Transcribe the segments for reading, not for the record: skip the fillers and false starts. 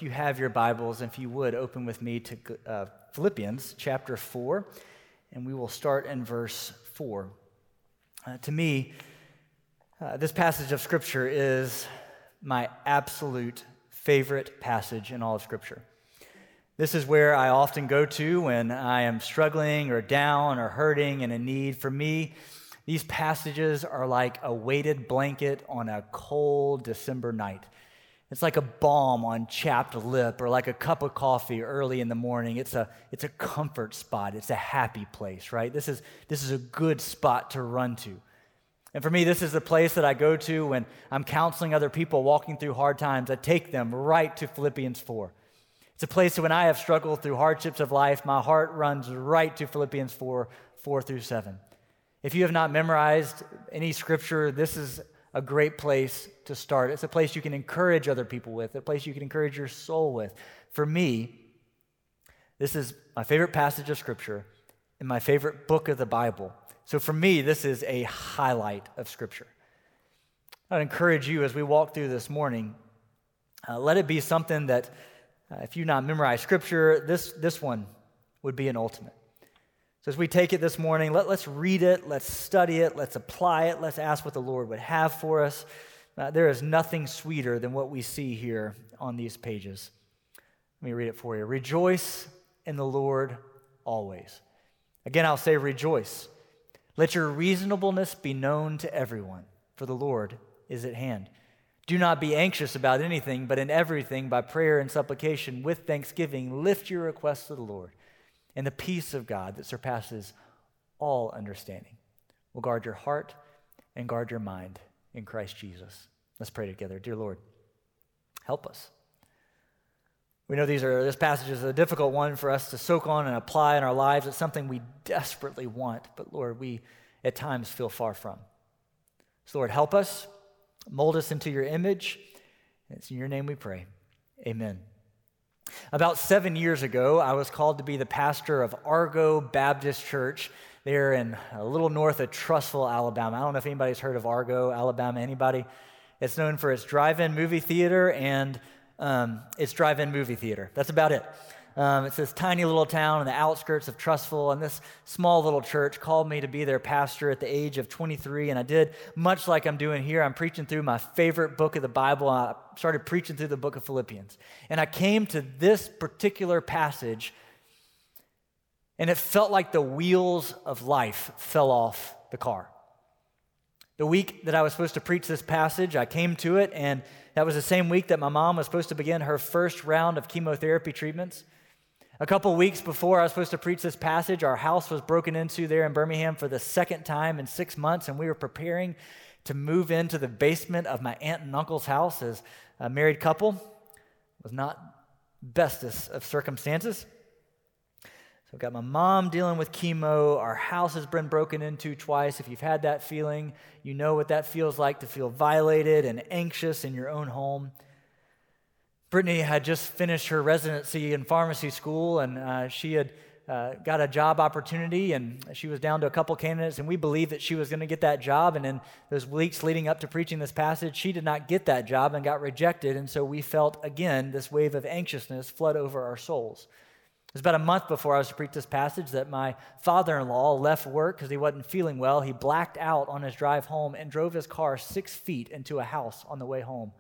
if you have your Bibles, if you would, open with me to Philippians chapter 4, and we will start in verse 4. To me, this passage of Scripture is my absolute favorite passage in all of Scripture. This is where I often go to when I am struggling or down or hurting and in need. For me, these passages are like a weighted blanket on a cold December night. It's like a balm on chapped lip or like a cup of coffee early in the morning. It's a comfort spot. It's a happy place, right? This is a good spot to run to. And for me, this is the place that I go to when I'm counseling other people walking through hard times. I take them right to Philippians 4. It's a place that when I have struggled through hardships of life, my heart runs right to Philippians 4 through 7. If you have not memorized any scripture, this is a great place to start. It's a place you can encourage other people with, a place you can encourage your soul with. For me, this is my favorite passage of scripture and my favorite book of the Bible. So for me, this is a highlight of scripture. I'd encourage you as we walk through this morning, let it be something that if you not memorize scripture, this one would be an ultimate. So as we take it this morning, let's read it, let's study it, let's apply it, let's ask what the Lord would have for us. There is nothing sweeter than what we see here on these pages. Let me read it for you. Rejoice in the Lord always. Again, I'll say rejoice. Let your reasonableness be known to everyone, for the Lord is at hand. Do not be anxious about anything, but in everything, by prayer and supplication, with thanksgiving, lift your requests to the Lord. And the peace of God that surpasses all understanding will guard your heart and guard your mind in Christ Jesus. Let's pray together. Dear Lord, help us. We know this passage is a difficult one for us to soak on and apply in our lives. It's something we desperately want, but Lord, we at times feel far from. So Lord, help us, mold us into your image. And it's in your name we pray. Amen. About 7 years ago, I was called to be the pastor of Argo Baptist Church there in a little north of Trussville, Alabama. I don't know if anybody's heard of Argo, Alabama. Anybody? It's known for its drive-in movie theater and its drive-in movie theater. That's about it. It's this tiny little town in the outskirts of Trussville, and this small little church called me to be their pastor at the age of 23, and I did much like I'm doing here. I'm preaching through my favorite book of the Bible. I started preaching through the book of Philippians, and I came to this particular passage, and it felt like the wheels of life fell off the car. The week that I was supposed to preach this passage, I came to it, and that was the same week that my mom was supposed to begin her first round of chemotherapy treatments. A couple weeks before I was supposed to preach this passage, our house was broken into there in Birmingham for the second time in 6 months, and we were preparing to move into the basement of my aunt and uncle's house as a married couple. It was not bestest of circumstances. So I've got my mom dealing with chemo. Our house has been broken into twice. If you've had that feeling, you know what that feels like to feel violated and anxious in your own home. Brittany had just finished her residency in pharmacy school, and she had got a job opportunity, and she was down to a couple candidates, and we believed that she was going to get that job. And in those weeks leading up to preaching this passage, she did not get that job and got rejected, and so we felt, again, this wave of anxiousness flood over our souls. It was about a month before I was to preach this passage that my father-in-law left work because he wasn't feeling well. He blacked out on his drive home and drove his car 6 feet into a house on the way home.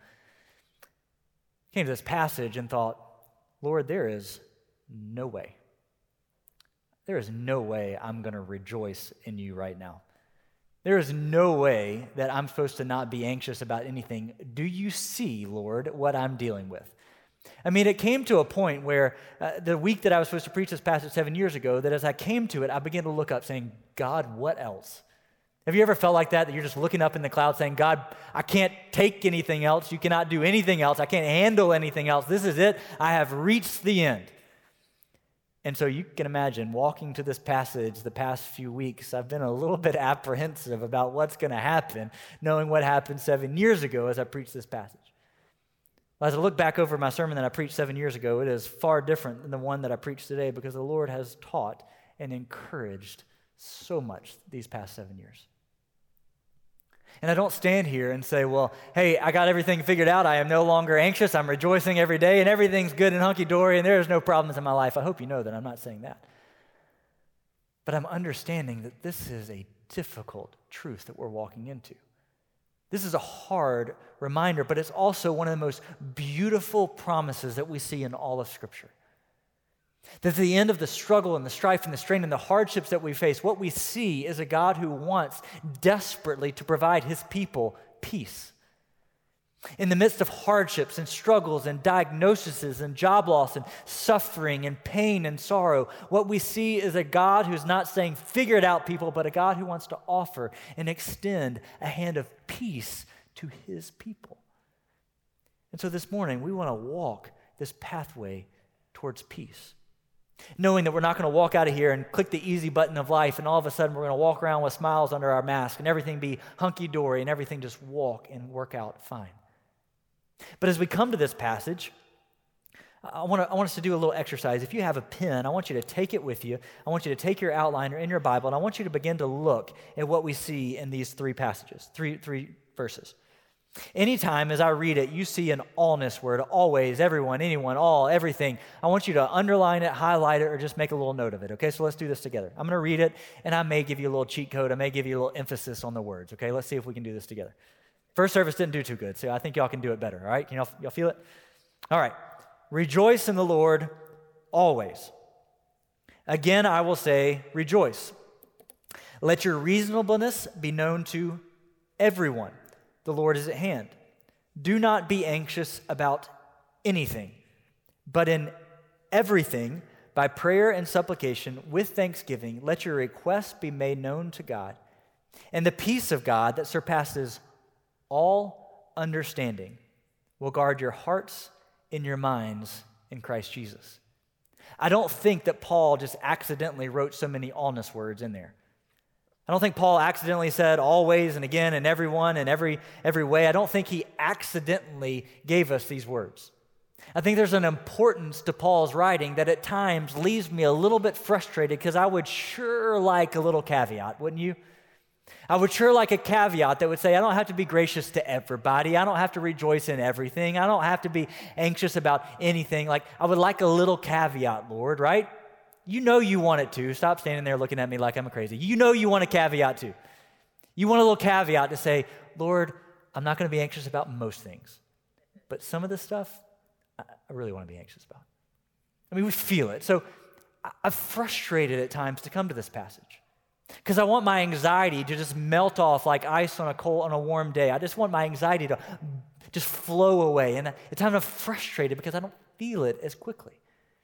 Came to this passage and thought, Lord, there is no way. There is no way I'm going to rejoice in you right now. There is no way that I'm supposed to not be anxious about anything. Do you see, Lord, what I'm dealing with? I mean, it came to a point where the week that I was supposed to preach this passage 7 years ago, that as I came to it, I began to look up saying, God, what else? Have you ever felt like that you're just looking up in the clouds saying, God, I can't take anything else. You cannot do anything else. I can't handle anything else. This is it. I have reached the end. And so you can imagine walking to this passage the past few weeks, I've been a little bit apprehensive about what's going to happen, knowing what happened 7 years ago as I preached this passage. Well, as I look back over my sermon that I preached 7 years ago, it is far different than the one that I preached today because the Lord has taught and encouraged so much these past 7 years. And I don't stand here and say, well, hey, I got everything figured out. I am no longer anxious. I'm rejoicing every day, and everything's good and hunky-dory, and there's no problems in my life. I hope you know that I'm not saying that. But I'm understanding that this is a difficult truth that we're walking into. This is a hard reminder, but it's also one of the most beautiful promises that we see in all of Scripture. That at the end of the struggle and the strife and the strain and the hardships that we face, what we see is a God who wants desperately to provide his people peace. In the midst of hardships and struggles and diagnoses and job loss and suffering and pain and sorrow, what we see is a God who's not saying, figure it out, people, but a God who wants to offer and extend a hand of peace to his people. And so this morning, we want to walk this pathway towards peace, knowing that we're not going to walk out of here and click the easy button of life and all of a sudden we're going to walk around with smiles under our mask and everything be hunky-dory and everything just walk and work out fine. But as we come to this passage, I want us to do a little exercise. If you have a pen, I want you to take it with you. I want you to take your outline or in your Bible, and I want you to begin to look at what we see in these three passages, three verses. Anytime as I read it, you see an allness word, always, everyone, anyone, all, everything. I want you to underline it, highlight it, or just make a little note of it, okay? So let's do this together. I'm going to read it, and I may give you a little cheat code. I may give you a little emphasis on the words, okay? Let's see if we can do this together. First service didn't do too good, so I think y'all can do it better, all right? Can y'all feel it? All right. Rejoice in the Lord always. Again, I will say, rejoice. Let your reasonableness be known to everyone. The Lord is at hand. Do not be anxious about anything, but in everything, by prayer and supplication, with thanksgiving, let your requests be made known to God. And the peace of God that surpasses all understanding will guard your hearts and your minds in Christ Jesus. I don't think that Paul just accidentally wrote so many allness words in there. I don't think Paul accidentally said always and again and everyone and every way. I don't think he accidentally gave us these words. I think there's an importance to Paul's writing that at times leaves me a little bit frustrated because I would sure like a little caveat, wouldn't you? I would sure like a caveat that would say, I don't have to be gracious to everybody. I don't have to rejoice in everything. I don't have to be anxious about anything. Like, I would like a little caveat, Lord, right? You know you want it to. Stop standing there looking at me like I'm crazy. You know you want a caveat to. You want a little caveat to say, Lord, I'm not going to be anxious about most things. But some of this stuff, I really want to be anxious about. I mean, we feel it. So I'm frustrated at times to come to this passage. Because I want my anxiety to just melt off like ice on a warm day. I just want my anxiety to just flow away. And at times I'm frustrated because I don't feel it as quickly.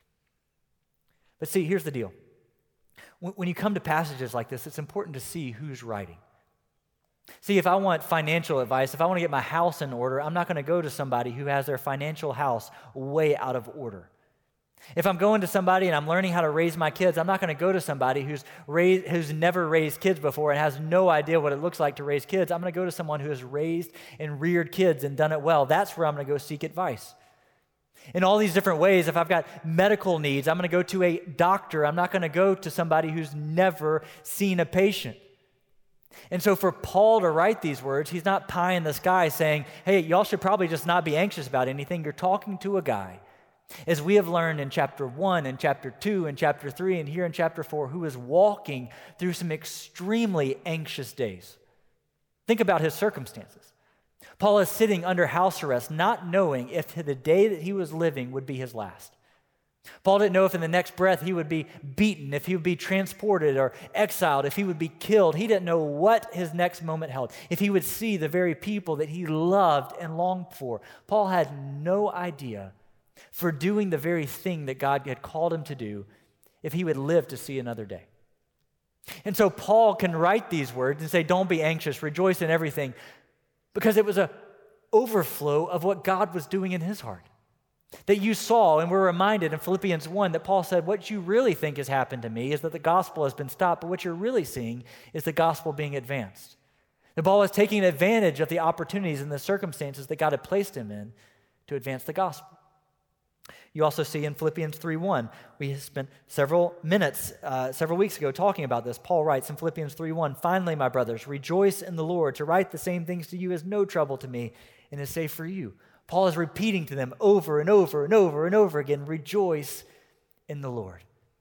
But see, here's the deal. When you come to passages like this, it's important to see who's writing. See, if I want financial advice, if I want to get my house in order, I'm not going to go to somebody who has their financial house way out of order. If I'm going to somebody and I'm learning how to raise my kids, I'm not going to go to somebody who's never raised kids before and has no idea what it looks like to raise kids. I'm going to go to someone who has raised and reared kids and done it well. That's where I'm going to go seek advice. In all these different ways, if I've got medical needs, I'm going to go to a doctor. I'm not going to go to somebody who's never seen a patient. And so for Paul to write these words, he's not pie in the sky saying, hey, y'all should probably just not be anxious about anything. You're talking to a guy, as we have learned in chapter 1 and chapter 2 and chapter 3 and here in chapter 4, who is walking through some extremely anxious days. Think about his circumstances. Paul is sitting under house arrest, not knowing if the day that he was living would be his last. Paul didn't know if in the next breath he would be beaten, if he would be transported or exiled, if he would be killed. He didn't know what his next moment held, if he would see the very people that he loved and longed for. Paul had no idea for doing the very thing that God had called him to do if he would live to see another day. And so Paul can write these words and say, don't be anxious, rejoice in everything, because it was an overflow of what God was doing in his heart. That you saw, and we're reminded in Philippians 1 that Paul said, what you really think has happened to me is that the gospel has been stopped, but what you're really seeing is the gospel being advanced. That Paul is taking advantage of the opportunities and the circumstances that God had placed him in to advance the gospel. You also see in Philippians 3:1, we spent several minutes, several weeks ago talking about this. Paul writes in Philippians 3:1, "Finally, my brothers, rejoice in the Lord. To write the same things to you is no trouble to me and is safe for you." Paul is repeating to them over and over and over and over again, rejoice in the Lord.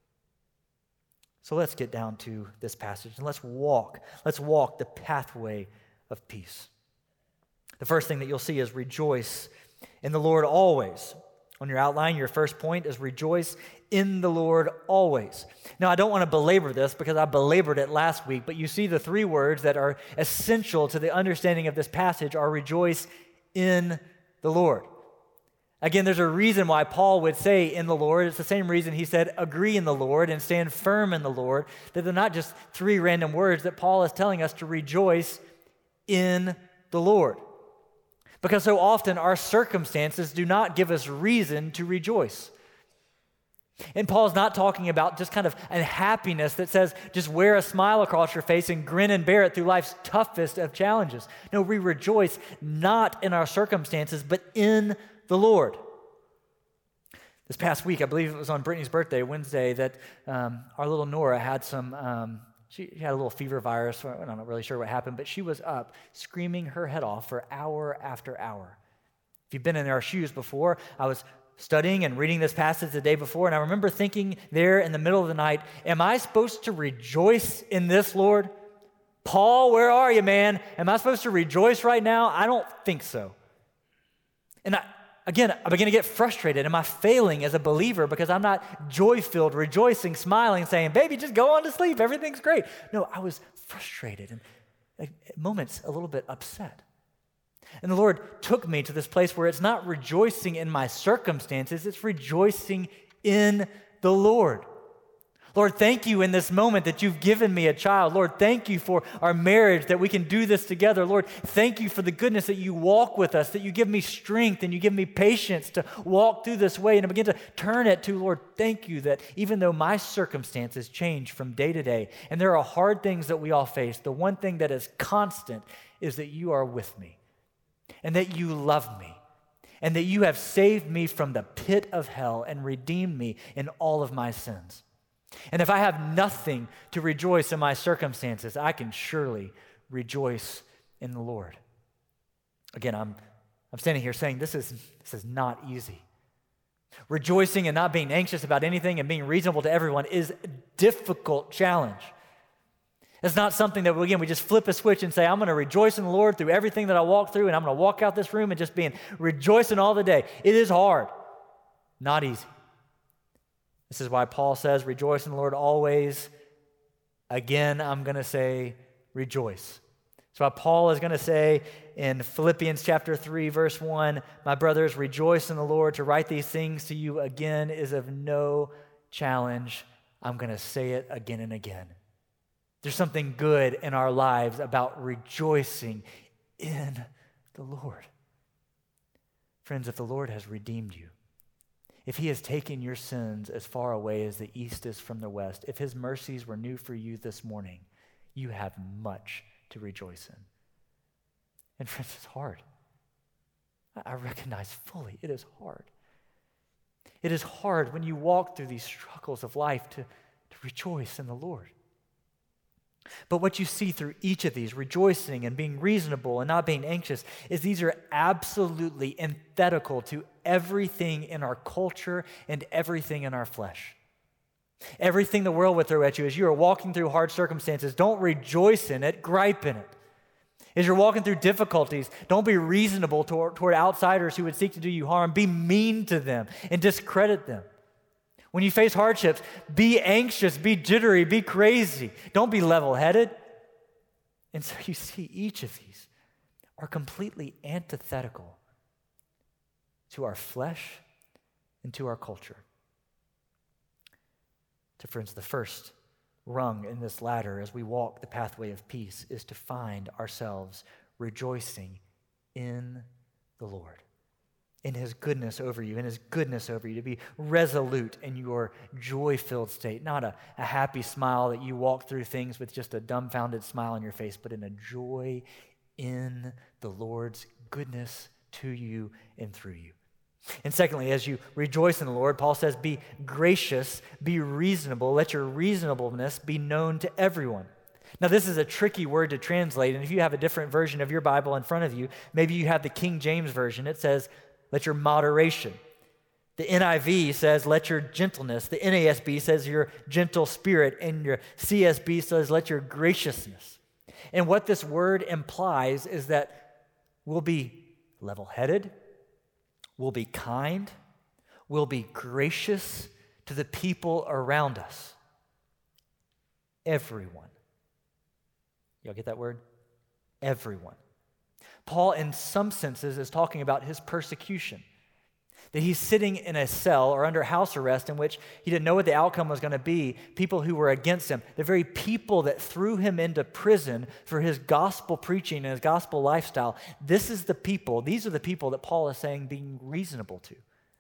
So let's get down to this passage and let's walk the pathway of peace. The first thing that you'll see is rejoice in the Lord always. On your outline, your first point is rejoice in the Lord always. Now, I don't want to belabor this because I belabored it last week, but you see the three words that are essential to the understanding of this passage are rejoice in the Lord. Again, there's a reason why Paul would say in the Lord. It's the same reason he said agree in the Lord and stand firm in the Lord, that they're not just three random words, that Paul is telling us to rejoice in the Lord. Because so often our circumstances do not give us reason to rejoice. And Paul's not talking about just kind of a happiness that says just wear a smile across your face and grin and bear it through life's toughest of challenges. No, we rejoice not in our circumstances, but in the Lord. This past week, I believe it was on Brittany's birthday, Wednesday, that our little Nora had she had a little fever virus. I'm not really sure what happened, but she was up screaming her head off for hour after hour. If you've been in our shoes before, I was studying and reading this passage the day before, and I remember thinking there in the middle of the night, am I supposed to rejoice in this, Lord? Paul, where are you, man? Am I supposed to rejoice right now? I don't think so. And I begin to get frustrated. Am I failing as a believer because I'm not joy-filled, rejoicing, smiling, saying, baby, just go on to sleep. Everything's great. No, I was frustrated and at moments a little bit upset. And the Lord took me to this place where it's not rejoicing in my circumstances, it's rejoicing in the Lord. Lord, thank you in this moment that you've given me a child. Lord, thank you for our marriage, that we can do this together. Lord, thank you for the goodness that you walk with us, that you give me strength and you give me patience to walk through this way. And I begin to turn it to, Lord, thank you that even though my circumstances change from day to day, and there are hard things that we all face, the one thing that is constant is that you are with me and that you love me and that you have saved me from the pit of hell and redeemed me in all of my sins. And if I have nothing to rejoice in my circumstances, I can surely rejoice in the Lord. Again, I'm standing here saying this is not easy. Rejoicing and not being anxious about anything and being reasonable to everyone is a difficult challenge. It's not something that, we just flip a switch and say, I'm going to rejoice in the Lord through everything that I walk through, and I'm going to walk out this room and just rejoicing all the day. It is hard, not easy. This is why Paul says, rejoice in the Lord always. Again, I'm going to say, rejoice. That's why Paul is going to say in Philippians chapter 3, verse 1, my brothers, rejoice in the Lord. To write these things to you again is of no challenge. I'm going to say it again and again. There's something good in our lives about rejoicing in the Lord. Friends, if the Lord has redeemed you, if he has taken your sins as far away as the east is from the west, if his mercies were new for you this morning, you have much to rejoice in. And friends, it's hard. I recognize fully it is hard. It is hard when you walk through these struggles of life to rejoice in the Lord. But what you see through each of these, rejoicing and being reasonable and not being anxious, is these are absolutely antithetical to everything in our culture and everything in our flesh. Everything the world would throw at you as you are walking through hard circumstances, don't rejoice in it, gripe in it. As you're walking through difficulties, don't be reasonable toward outsiders who would seek to do you harm. Be mean to them and discredit them. When you face hardships, be anxious, be jittery, be crazy. Don't be level-headed. And so you see each of these are completely antithetical to our flesh and to our culture. So friends, the first rung in this ladder as we walk the pathway of peace is to find ourselves rejoicing in the Lord. In his goodness over you, to be resolute in your joy-filled state, not a happy smile that you walk through things with just a dumbfounded smile on your face, but in a joy in the Lord's goodness to you and through you. And secondly, as you rejoice in the Lord, Paul says, be gracious, be reasonable. Let your reasonableness be known to everyone. Now, this is a tricky word to translate, and if you have a different version of your Bible in front of you, maybe you have the King James Version. It says, let your moderation. The NIV says, let your gentleness. The NASB says, your gentle spirit. And your CSB says, let your graciousness. And what this word implies is that we'll be level-headed, we'll be kind, we'll be gracious to the people around us. Everyone. Y'all get that word? Everyone. Paul, in some senses, is talking about his persecution. That he's sitting in a cell or under house arrest in which he didn't know what the outcome was going to be, people who were against him, the very people that threw him into prison for his gospel preaching and his gospel lifestyle. These are the people that Paul is saying being reasonable to.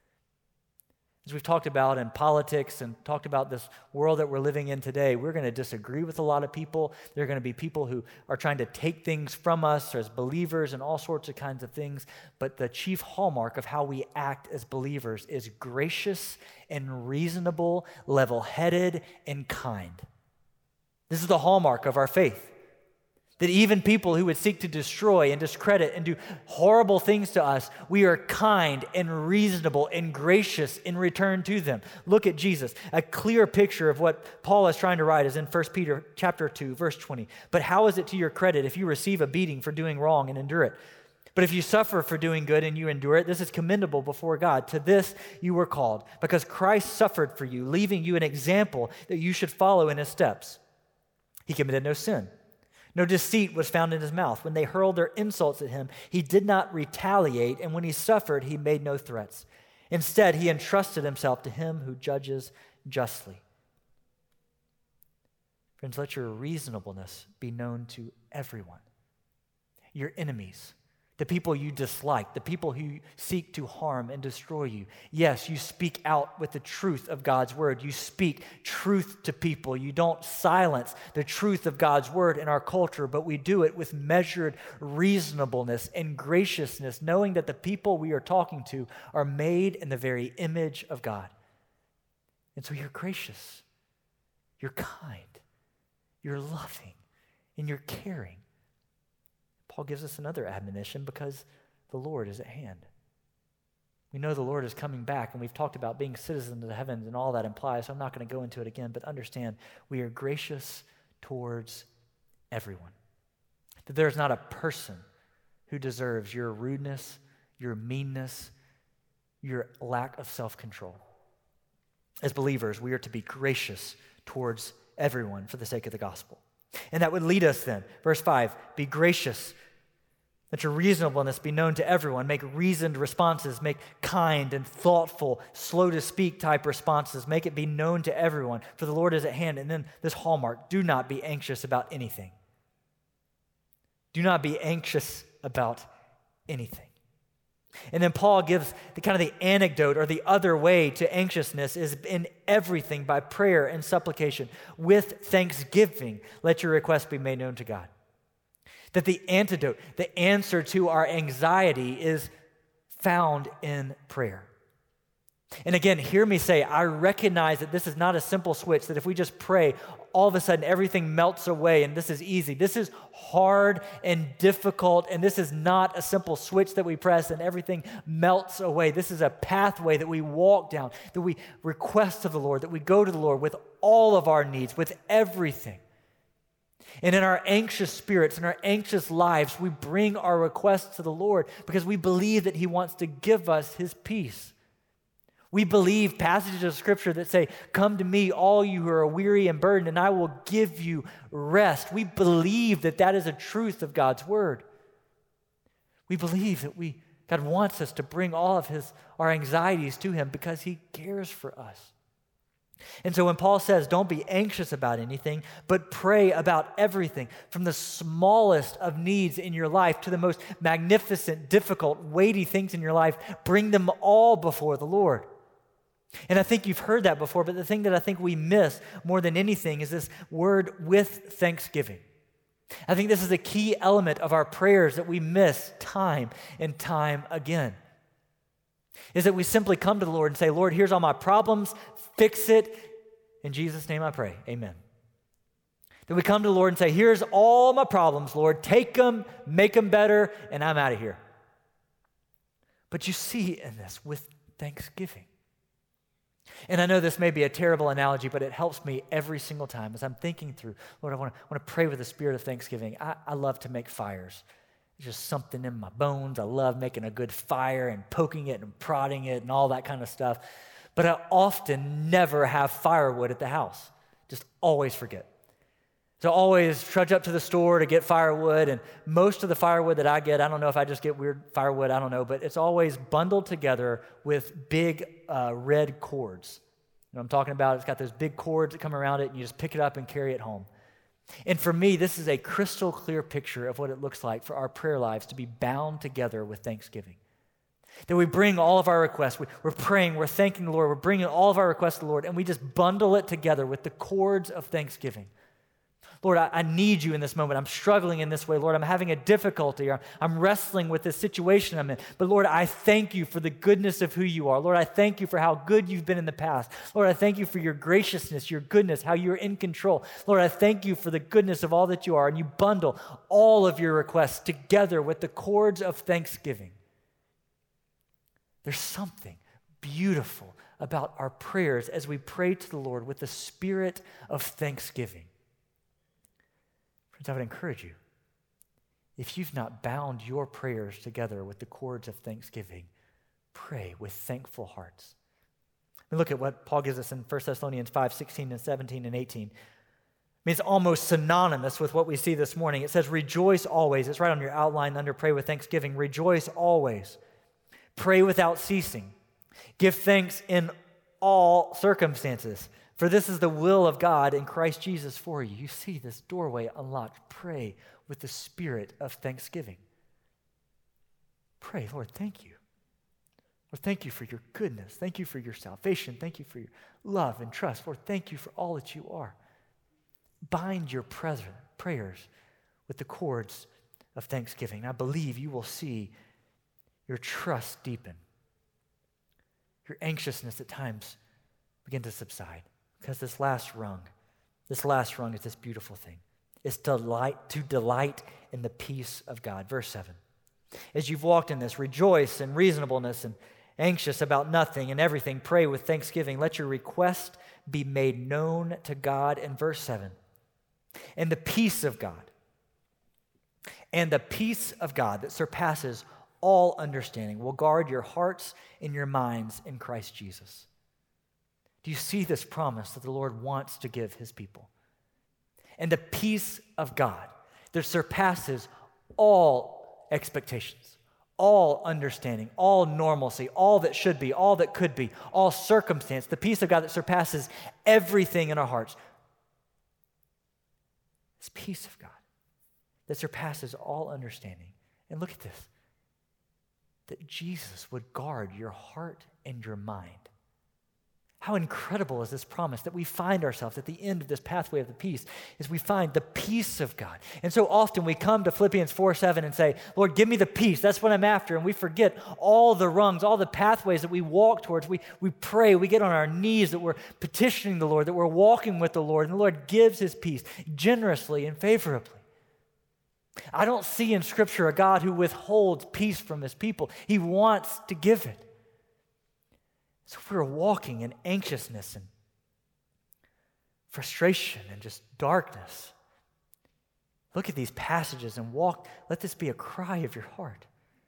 As we've talked about in politics and talked about this world that we're living in today, we're going to disagree with a lot of people. There are going to be people who are trying to take things from us as believers and all sorts of kinds of things. But the chief hallmark of how we act as believers is gracious and reasonable, level-headed and kind. This is the hallmark of our faith. That even people who would seek to destroy and discredit and do horrible things to us, we are kind and reasonable and gracious in return to them. Look at Jesus. A clear picture of what Paul is trying to write is in 1 Peter chapter 2, verse 20. But how is it to your credit if you receive a beating for doing wrong and endure it? But if you suffer for doing good and you endure it, this is commendable before God. To this you were called, because Christ suffered for you, leaving you an example that you should follow in his steps. He committed no sin. No deceit was found in his mouth. When they hurled their insults at him, he did not retaliate, and when he suffered, he made no threats. Instead, he entrusted himself to him who judges justly. Friends, let your reasonableness be known to everyone. Your enemies, the people you dislike, the people who seek to harm and destroy you. Yes, you speak out with the truth of God's word. You speak truth to people. You don't silence the truth of God's word in our culture, but we do it with measured reasonableness and graciousness, knowing that the people we are talking to are made in the very image of God. And so you're gracious, you're kind, you're loving, and you're caring. Paul gives us another admonition because the Lord is at hand. We know the Lord is coming back, and we've talked about being citizens of the heavens and all that implies, so I'm not going to go into it again, but understand we are gracious towards everyone. That there's not a person who deserves your rudeness, your meanness, your lack of self-control. As believers, we are to be gracious towards everyone for the sake of the gospel. And that would lead us then, verse 5, be gracious. Let your reasonableness be known to everyone. Make reasoned responses. Make kind and thoughtful, slow to speak type responses. Make it be known to everyone, for the Lord is at hand. And then this hallmark, do not be anxious about anything. Do not be anxious about anything. And then Paul gives the anecdote or the other way to anxiousness is in everything by prayer and supplication. With thanksgiving, let your requests be made known to God. That the antidote, the answer to our anxiety is found in prayer. And again, hear me say, I recognize that this is not a simple switch, that if we just pray, all of a sudden everything melts away and this is easy. This is hard and difficult, and this is not a simple switch that we press and everything melts away. This is a pathway that we walk down, that we request of the Lord, that we go to the Lord with all of our needs, with everything. And in our anxious spirits, in our anxious lives, we bring our requests to the Lord because we believe that He wants to give us His peace. We believe passages of Scripture that say, come to me, all you who are weary and burdened, and I will give you rest. We believe that that is a truth of God's Word. We believe that God wants us to bring all of our anxieties to Him because He cares for us. And so when Paul says, don't be anxious about anything, but pray about everything, from the smallest of needs in your life to the most magnificent, difficult, weighty things in your life, bring them all before the Lord. And I think you've heard that before, but the thing that I think we miss more than anything is this word with thanksgiving. I think this is a key element of our prayers that we miss time and time again. is that we simply come to the Lord and say, Lord, here's all my problems, fix it. In Jesus' name I pray, amen. That we come to the Lord and say, here's all my problems, Lord, take them, make them better, and I'm out of here. But you see in this with thanksgiving. And I know this may be a terrible analogy, but it helps me every single time as I'm thinking through, Lord, I want to pray with the spirit of thanksgiving. I love to make fires. It's just something in my bones. I love making a good fire and poking it and prodding it and all that kind of stuff. But I often never have firewood at the house. Just always forget. So I always trudge up to the store to get firewood, and most of the firewood that I get, I don't know if I just get weird firewood, I don't know, but it's always bundled together with big red cords. You know what I'm talking about? It's got those big cords that come around it, and you just pick it up and carry it home. And for me, this is a crystal clear picture of what it looks like for our prayer lives to be bound together with thanksgiving. That we bring all of our requests, we're praying, we're thanking the Lord, we're bringing all of our requests to the Lord, and we just bundle it together with the cords of thanksgiving. Lord, I need you in this moment. I'm struggling in this way. Lord, I'm having a difficulty. Or I'm wrestling with this situation I'm in. But Lord, I thank you for the goodness of who you are. Lord, I thank you for how good you've been in the past. Lord, I thank you for your graciousness, your goodness, how you're in control. Lord, I thank you for the goodness of all that you are. And you bundle all of your requests together with the cords of thanksgiving. There's something beautiful about our prayers as we pray to the Lord with the spirit of thanksgiving. Friends, I would encourage you, if you've not bound your prayers together with the cords of thanksgiving, pray with thankful hearts. Look at what Paul gives us in 1 Thessalonians 5, 16 and 17 and 18. I mean, it's almost synonymous with what we see this morning. It says, rejoice always. It's right on your outline under pray with thanksgiving. Rejoice always. Pray without ceasing. Give thanks in all circumstances. For this is the will of God in Christ Jesus for you. You see this doorway unlocked. Pray with the spirit of thanksgiving. Pray, Lord, thank you. Lord, thank you for your goodness. Thank you for your salvation. Thank you for your love and trust. Lord, thank you for all that you are. Bind your prayers with the cords of thanksgiving. I believe you will see your trust deepen. Your anxiousness at times begin to subside. Because this last rung is this beautiful thing. It's to delight in the peace of God. Verse 7. As you've walked in this, rejoice in reasonableness and anxious about nothing and everything. Pray with thanksgiving. Let your request be made known to God. In verse 7. And the peace of God. And the peace of God that surpasses all understanding will guard your hearts and your minds in Christ Jesus. Do you see this promise that the Lord wants to give his people? And the peace of God that surpasses all expectations, all understanding, all normalcy, all that should be, all that could be, all circumstance, the peace of God that surpasses everything in our hearts. This peace of God that surpasses all understanding. And look at this, that Jesus would guard your heart and your mind. How incredible is this promise that we find ourselves at the end of this pathway of the peace, is we find the peace of God. And so often we come to Philippians 4:7 and say, Lord, give me the peace. That's what I'm after. And we forget all the rungs, all the pathways that we walk towards. We pray, we get on our knees that we're petitioning the Lord, that we're walking with the Lord, and the Lord gives his peace generously and favorably. I don't see in Scripture a God who withholds peace from his people. He wants to give it. So if we're walking in anxiousness and frustration and just darkness, look at these passages and walk. Let this be a cry of your heart.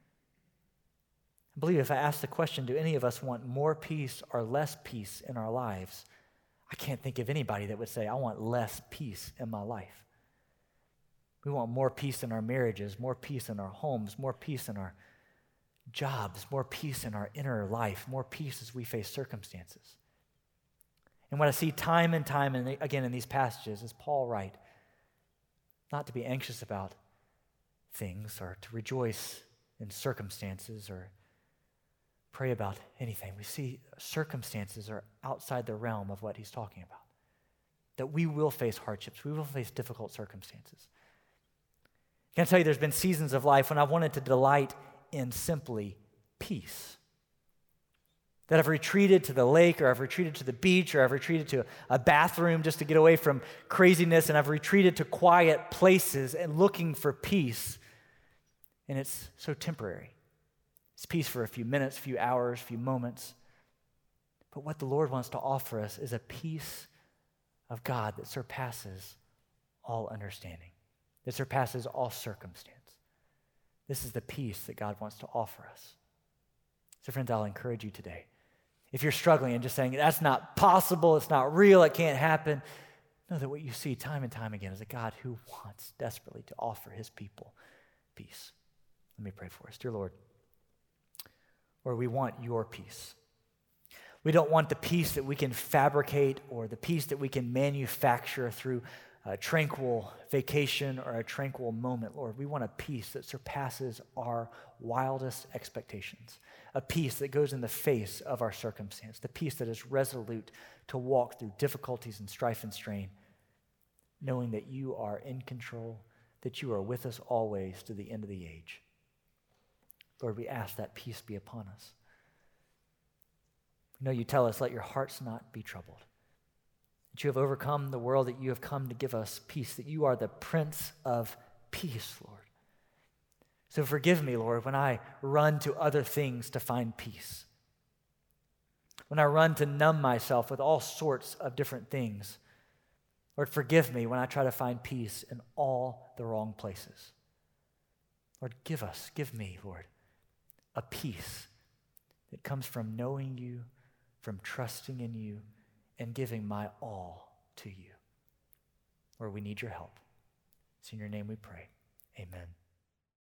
I believe if I ask the question, do any of us want more peace or less peace in our lives? I can't think of anybody that would say, I want less peace in my life. We want more peace in our marriages, more peace in our homes, more peace in our jobs, more peace in our inner life, more peace as we face circumstances. And what I see time and time and again in these passages is Paul write, not to be anxious about things or to rejoice in circumstances or pray about anything. We see circumstances are outside the realm of what he's talking about. That we will face hardships, we will face difficult circumstances. Can I tell you, there's been seasons of life when I wanted to delight in simply peace. that I've retreated to the lake, or I've retreated to the beach, or I've retreated to a bathroom just to get away from craziness, and I've retreated to quiet places and looking for peace. And it's so temporary. It's peace for a few minutes, a few hours, a few moments. But what the Lord wants to offer us is a peace of God that surpasses all understanding, that surpasses all circumstance. This is the peace that God wants to offer us. So friends, I'll encourage you today. If you're struggling and just saying, that's not possible, it's not real, it can't happen, know that what you see time and time again is a God who wants desperately to offer his people peace. Let me pray for us. Dear Lord, we want your peace. We don't want the peace that we can fabricate or the peace that we can manufacture through a tranquil vacation or a tranquil moment, Lord. We want a peace that surpasses our wildest expectations, a peace that goes in the face of our circumstance, the peace that is resolute to walk through difficulties and strife and strain, knowing that you are in control, that you are with us always to the end of the age. Lord, we ask that peace be upon us. We know you tell us, let your hearts not be troubled, that you have overcome the world, that you have come to give us peace, that you are the Prince of Peace, Lord. So forgive me, Lord, when I run to other things to find peace, when I run to numb myself with all sorts of different things. Lord, forgive me when I try to find peace in all the wrong places. Lord, give me, Lord, a peace that comes from knowing you, from trusting in you, and giving my all to you. Lord, we need your help. It's in your name we pray. Amen.